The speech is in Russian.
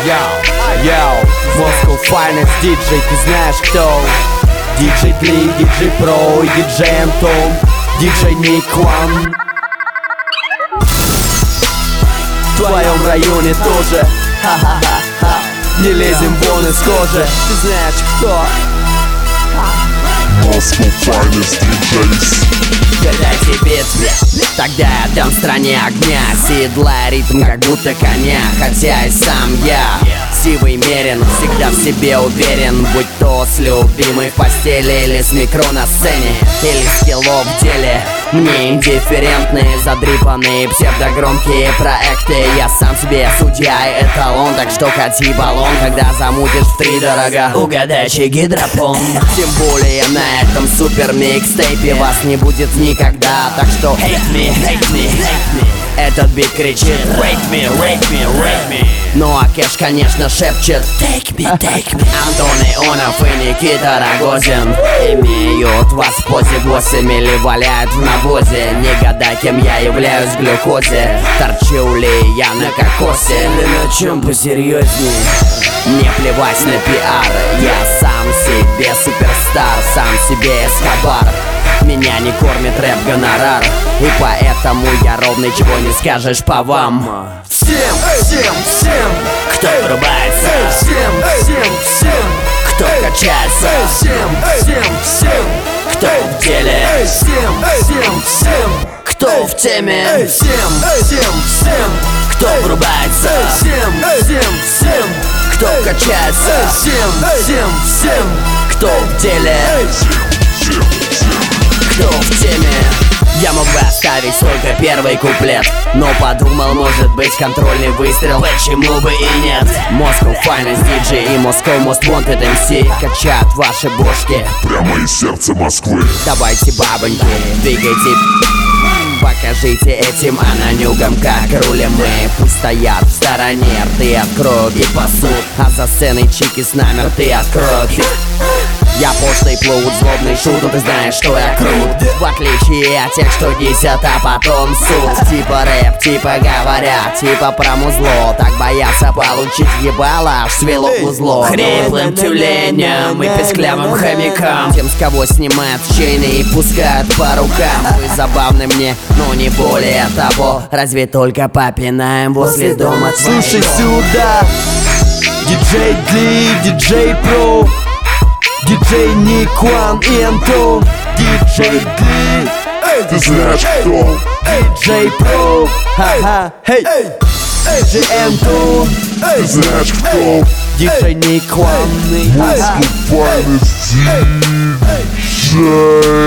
Йоу, Moscow Finest диджей, ты знаешь кто? Диджей Дли, диджей Про и диджей Антон, диджей Ник One. В твоем районе тоже, ха-ха-ха-ха. Не лезем вон из кожи, ты знаешь кто? Moscow Finest DJs. Когда тебе цвет, тогда я дам стране огня. Седла ритм, как будто коня, хотя и сам я сивый мерен, всегда в себе уверен. Будь то с любимой в постели или с микро на сцене, или скиллов в деле, мне индифферентные, задрипанные, псевдогромкие проекты. Я сам себе судья и эталон, так что кати баллон, когда замутишь втридорога. Угадай, чей гидропон. Тем более на этом супер микстейпе вас не будет никогда, так что hate me, hate me, hate me. Этот бит кричит rape me, rape me, rape me. Ну а Кэш, конечно, шепчет take me, take me. Антон Ионов и Никита Рогозин имеют вас в позе 8 или валяют в навозе. Не гадай, кем я являюсь в глюкозе. Торчу ли я на кокосе или на чем посерьезнее? Не плевать на пиар, я сам себе суперстар, сам себе эскобар. Меня не кормит рэп-гонорар, и поэтому я ровный, чего не скажешь по вам. Всем, всем, всем, кто врубается, всем, всем, всем, кто качается, всем, всем, всем, кто в деле, всем, всем, всем, кто в теме, всем, всем, всем, кто врубается, всем, всем, всем, кто качается, всем, всем, всем, кто в деле, кто в теме. Я мог бы оставить только первый куплет, но подумал, может быть, контрольный выстрел, почему бы и нет. Moscow Finest DJ и Moscow Most Wanted MC качают ваши бошки прямо из сердца Москвы. Давайте, бабоньки, двигайте, покажите этим анонюгам, как рулим мы. Пусть стоят в стороне, рты откроют и пасут, а за сценой чики с нами рты откроют. Я пошлый плут, злобный шут, но ты знаешь, что я крут. В отличие от тех, что десят, а потом суд. Типа рэп, типа говорят, типа про музло. Так боятся получить ебало, аж свело узло. Хриплым тюленям и песклявым хомякам, тем, с кого снимают чейны и пускают по рукам. Вы забавны мне, но не более того. Разве только попинаем возле дома твоего. Слушай сюда, диджей Дли, диджей Про, диджей Ник One и Антон, диджей Дли, Ты знаешь кто? диджей Про, ха-ха, хей, диджей Антон, Ты знаешь кто? диджей Ник One, Moscow Finest DJs.